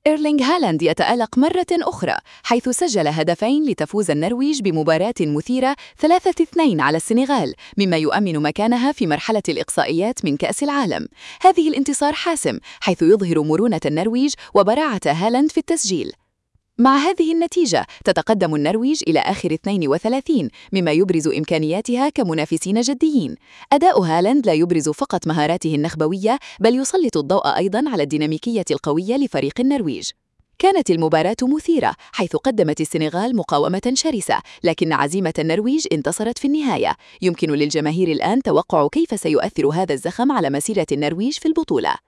إيرلينغ هالاند يتألق مرة أخرى حيث سجل هدفين لتفوز النرويج بمباراة مثيرة 3-2 على السنغال، مما يؤمن مكانها في مرحلة الإقصائيات من كأس العالم. هذه الانتصار حاسم حيث يظهر مرونة النرويج وبراعة هالاند في التسجيل. مع هذه النتيجة تتقدم النرويج إلى آخر 32، مما يبرز إمكانياتها كمنافسين جديين. أداء هالاند لا يبرز فقط مهاراته النخبوية، بل يسلط الضوء أيضاً على الديناميكية القوية لفريق النرويج. كانت المباراة مثيرة حيث قدمت السنغال مقاومة شرسة، لكن عزيمة النرويج انتصرت في النهاية. يمكن للجماهير الآن توقع كيف سيؤثر هذا الزخم على مسيرة النرويج في البطولة.